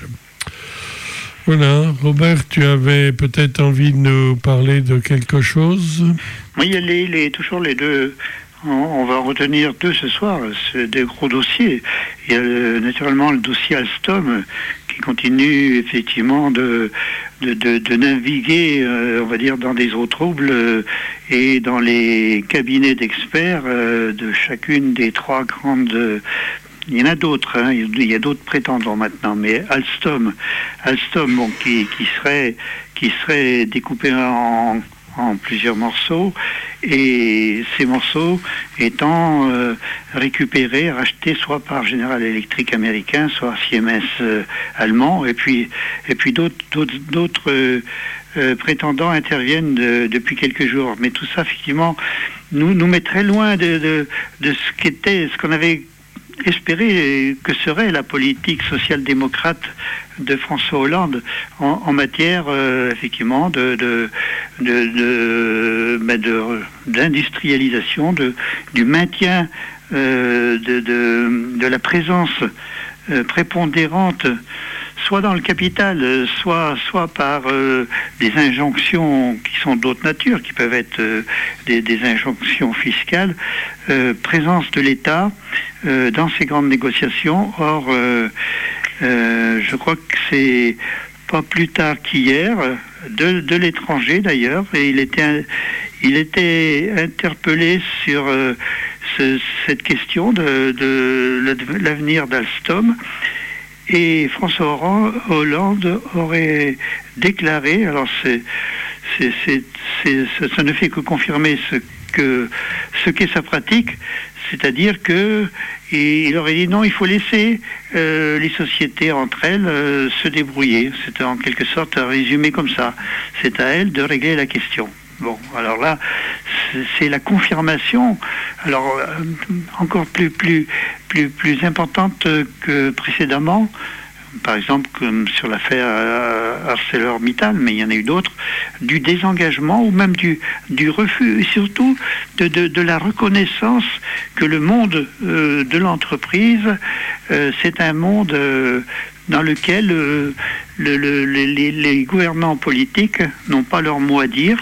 Voilà, Robert, tu avais peut-être envie de nous parler de quelque chose ? Oui, les, les, toujours les deux. On va en retenir deux ce soir, c'est des gros dossiers. Il y a le, naturellement le dossier Alstom qui continue effectivement de, de, de, de naviguer, euh, on va dire, dans des eaux troubles euh, et dans les cabinets d'experts euh, de chacune des trois grandes... Euh, il y en a d'autres, hein, il y a d'autres prétendants maintenant, mais Alstom, Alstom bon, qui, qui, serait, qui serait découpé en... en plusieurs morceaux, et ces morceaux étant euh, récupérés, rachetés soit par General Electric américain, soit Siemens euh, allemand, et puis, et puis d'autres, d'autres, d'autres euh, euh, prétendants interviennent de, depuis quelques jours. Mais tout ça, effectivement, nous, nous met très loin de, de, de ce qu'était, ce qu'on avait espéré que serait la politique social-démocrate de François Hollande en, en matière euh, effectivement de, de, de, de, ben de, d'industrialisation, de, du maintien euh, de, de, de la présence euh, prépondérante soit dans le capital, soit, soit par euh, des injonctions qui sont d'autre nature, qui peuvent être euh, des, des injonctions fiscales, euh, présence de l'État euh, dans ces grandes négociations. Or, euh, euh, je crois que c'est pas plus tard qu'hier, de, de l'étranger d'ailleurs, et il était, il était interpellé sur euh, ce, cette question de, de l'avenir d'Alstom. Et François Hollande aurait déclaré, alors c'est, c'est, c'est, c'est, ça ne fait que confirmer ce, que, ce qu'est sa pratique, c'est-à-dire que il aurait dit non, il faut laisser euh, les sociétés entre elles euh, se débrouiller. C'est en quelque sorte un résumé comme ça. C'est à elles de régler la question. Bon, alors là, c'est la confirmation, alors euh, encore plus, plus, plus, plus importante que précédemment, par exemple comme sur l'affaire ArcelorMittal, mais il y en a eu d'autres, du désengagement ou même du, du refus, et surtout de, de, de la reconnaissance que le monde euh, de l'entreprise, euh, c'est un monde... Euh, dans lequel euh, le, le, les, les gouvernants politiques n'ont pas leur mot à dire.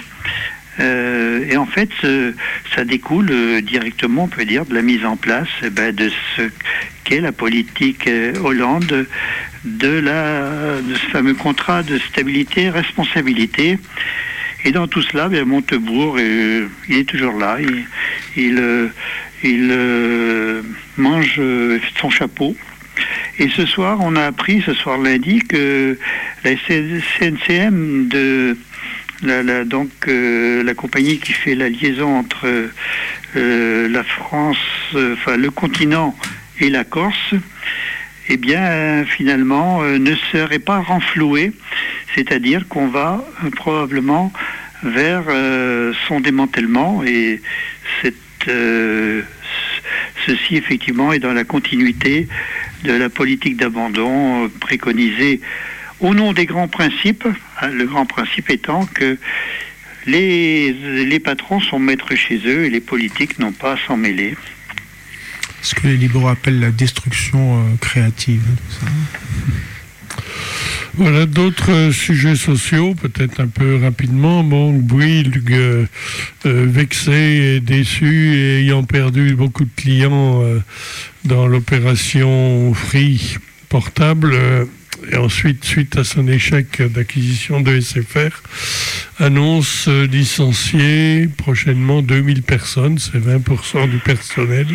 Euh, et en fait, ce, ça découle euh, directement, on peut dire, de la mise en place eh ben, de ce qu'est la politique euh, Hollande, de, la, de ce fameux contrat de stabilité et responsabilité. Et dans tout cela, bien, Montebourg, euh, il est toujours là. Il, il, euh, il euh, mange euh, son chapeau. Et ce soir, on a appris, ce soir lundi, que la C N C M de... La, la, donc euh, la compagnie qui fait la liaison entre euh, la France, euh, enfin le continent et la Corse, eh bien euh, finalement euh, ne serait pas renflouée, c'est-à-dire qu'on va euh, probablement vers euh, son démantèlement et cette, euh, ceci effectivement est dans la continuité de la politique d'abandon euh, préconisée au nom des grands principes, le grand principe étant que les, les patrons sont maîtres chez eux et les politiques n'ont pas à s'en mêler. Ce que les libéraux appellent la destruction euh, créative. Tout ça. Voilà, d'autres sujets sociaux, peut-être un peu rapidement. Bon, Bouygues, euh, euh, vexé et déçu, et ayant perdu beaucoup de clients euh, dans l'opération Free portable, euh, et ensuite, suite à son échec d'acquisition de S F R, annonce licencier prochainement deux mille personnes, c'est vingt pour cent du personnel,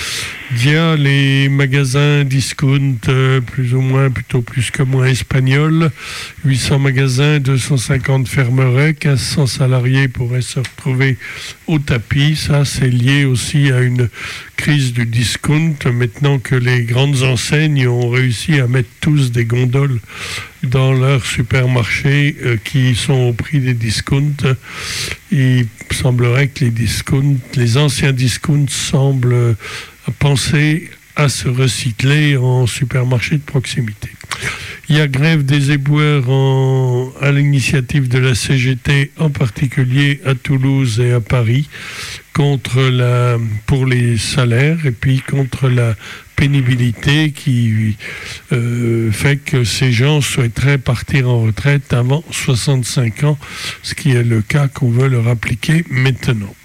via les magasins discount, euh, plus ou moins, plutôt plus que moins espagnols. huit cents magasins, deux cent cinquante fermeraient, quinze cents salariés pourraient se retrouver au tapis. Ça, c'est lié aussi à une crise du discount, maintenant que les grandes enseignes ont réussi à mettre tous des gondoles dans leurs supermarchés euh, qui sont au prix des discounts. Il semblerait que les discounts, les anciens discounts semblent penser à se recycler en supermarché de proximité. Il y a grève des éboueurs en, à l'initiative de la C G T, en particulier à Toulouse et à Paris, contre la, pour les salaires et puis contre la pénibilité qui euh, fait que ces gens souhaiteraient partir en retraite avant soixante-cinq ans, ce qui est le cas qu'on veut leur appliquer maintenant.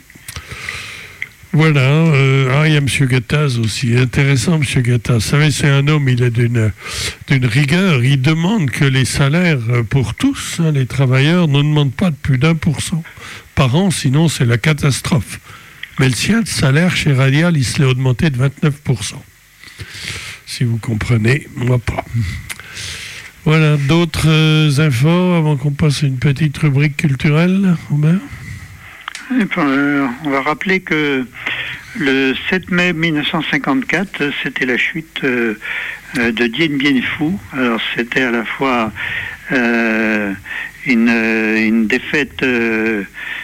Voilà, euh, ah, il y a M. Gattaz aussi, intéressant M. Gattaz. Vous savez, c'est un homme, il est d'une, d'une rigueur, il demande que les salaires pour tous, hein, les travailleurs, ne demandent pas de plus d'un pour cent par an, sinon c'est la catastrophe. Mais le sien de salaire chez Radial, il se l'est augmenté de vingt-neuf pour cent. Si vous comprenez, moi pas. Voilà, d'autres euh, infos avant qu'on passe à une petite rubrique culturelle, Robert ? Et puis, euh, on va rappeler que le sept mai mille neuf cent cinquante-quatre, c'était la chute euh, de Dien Bien Phu. Alors c'était à la fois euh, une, une défaite euh,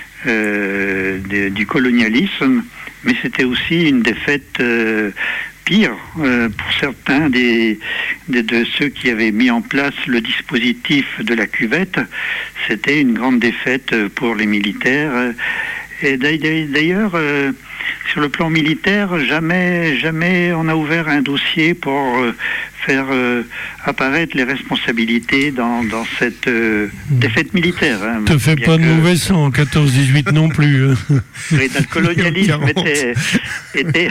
euh, de, du colonialisme, mais c'était aussi une défaite euh, pire euh, pour certains des, des, de ceux qui avaient mis en place le dispositif de la cuvette. C'était une grande défaite pour les militaires. Et d'ailleurs, euh, sur le plan militaire, jamais, jamais on a ouvert un dossier pour euh, faire euh, apparaître les responsabilités dans, dans cette euh, défaite militaire. Hein, ne te fais pas de que... mauvais sang en quatorze dix-huit non plus. Hein. Oui, le colonialisme était, était,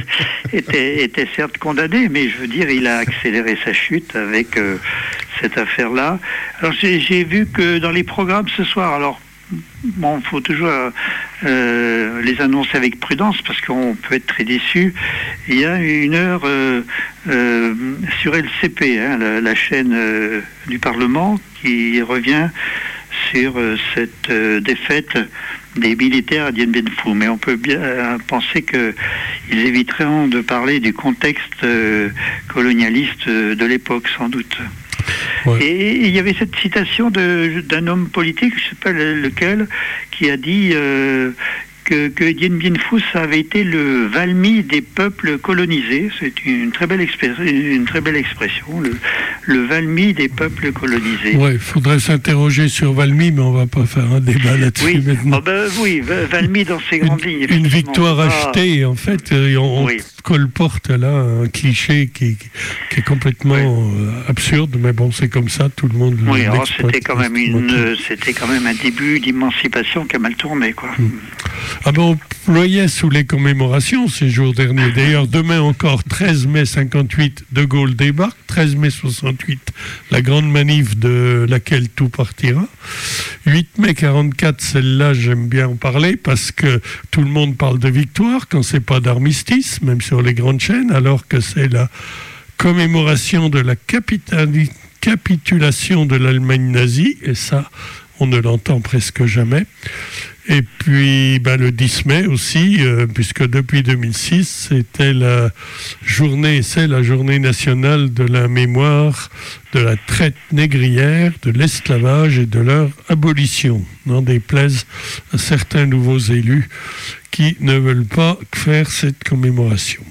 était, était certes condamné, mais je veux dire, il a accéléré sa chute avec euh, cette affaire-là. Alors j'ai, j'ai vu que dans les programmes ce soir, alors bon, il faut toujours euh, les annoncer avec prudence parce qu'on peut être très déçu. Il y a une heure euh, euh, sur L C P, hein, la, la chaîne euh, du Parlement, qui revient sur euh, cette euh, défaite des militaires à Dien Bien Phu. Mais on peut bien euh, penser qu'ils éviteront de parler du contexte euh, colonialiste euh, de l'époque, sans doute. Ouais. Et il y avait cette citation de, d'un homme politique, je ne sais pas lequel, qui a dit euh, que, que Dien Bien Phu, ça avait été le Valmy des peuples colonisés. C'est une très belle, expé- une très belle expression, le, le Valmy des peuples colonisés. Oui, il faudrait s'interroger sur Valmy, mais on ne va pas faire un débat là-dessus oui. maintenant. Oh ben, oui, Valmy dans ses grandes une, lignes. Une victoire achetée, en fait. On, oui. colporte là un cliché qui, qui est complètement oui. euh, absurde, mais bon, c'est comme ça, tout le monde oui, alors c'était quand même une, c'était quand même un début d'émancipation qui a mal tourné, quoi. Mmh. Ah ben, on ployait sous les commémorations ces jours derniers. D'ailleurs, demain encore, treize mai cinquante-huit, De Gaulle débarque. treize mai soixante-huit, la grande manif de laquelle tout partira. huit mai quarante-quatre, celle-là, j'aime bien en parler parce que tout le monde parle de victoire quand c'est pas d'armistice, même sur les grandes chaînes, alors que c'est la commémoration de la capitali- capitulation de l'Allemagne nazie, et ça, on ne l'entend presque jamais. Et puis ben, le dix mai aussi, euh, puisque depuis deux mille six, c'était la journée, c'est la journée nationale de la mémoire de la traite négrière, de l'esclavage et de leur abolition. N'en déplaise à certains nouveaux élus qui ne veulent pas faire cette commémoration.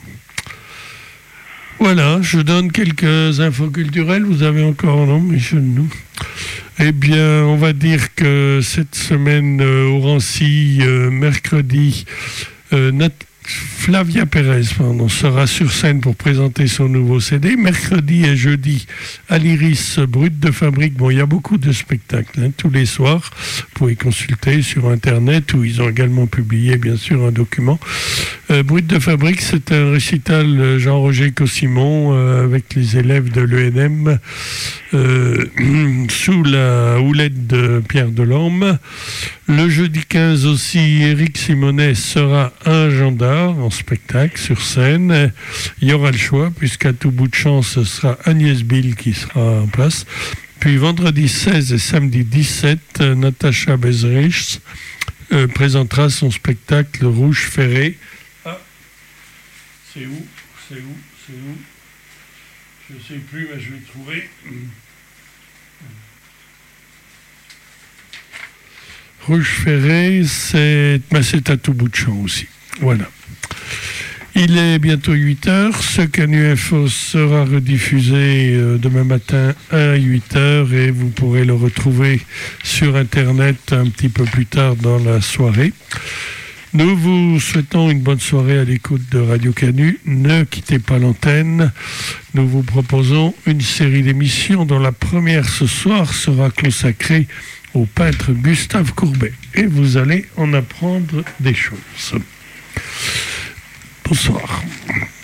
Voilà, je donne quelques infos culturelles. Vous avez encore, non, mais je ne... Eh bien, on va dire que cette semaine, euh, au Rancy, euh, mercredi, euh, Nat- Flavia Pérez pardon, sera sur scène pour présenter son nouveau C D. Mercredi et jeudi, à l'Iris, Brut de Fabrique. Bon, il y a beaucoup de spectacles hein, tous les soirs. Vous pouvez consulter sur Internet, où ils ont également publié, bien sûr, un document. Euh, Brut de Fabrique, c'est un récital Jean-Roger Cossimon euh, avec les élèves de l'E N M euh, sous la houlette de Pierre Delorme. Le jeudi quinze aussi, Éric Simonet sera un gendarme en spectacle sur scène. Il y aura le choix, puisqu'à tout bout de chance, ce sera Agnès Bill qui sera en place. Puis vendredi seize et samedi dix-sept, Natacha Bezrich euh, présentera son spectacle Rouge Ferré. Ah, c'est où C'est où C'est où Je ne sais plus, mais je vais trouver. Rouge Ferré, c'est, ben c'est à tout bout de champ aussi. Voilà. Il est bientôt huit heures. Ce Canu Info sera rediffusé euh, demain matin à huit heures et vous pourrez le retrouver sur Internet un petit peu plus tard dans la soirée. Nous vous souhaitons une bonne soirée à l'écoute de Radio Canu. Ne quittez pas l'antenne. Nous vous proposons une série d'émissions dont la première ce soir sera consacrée au peintre Gustave Courbet. Et vous allez en apprendre des choses. Bonsoir.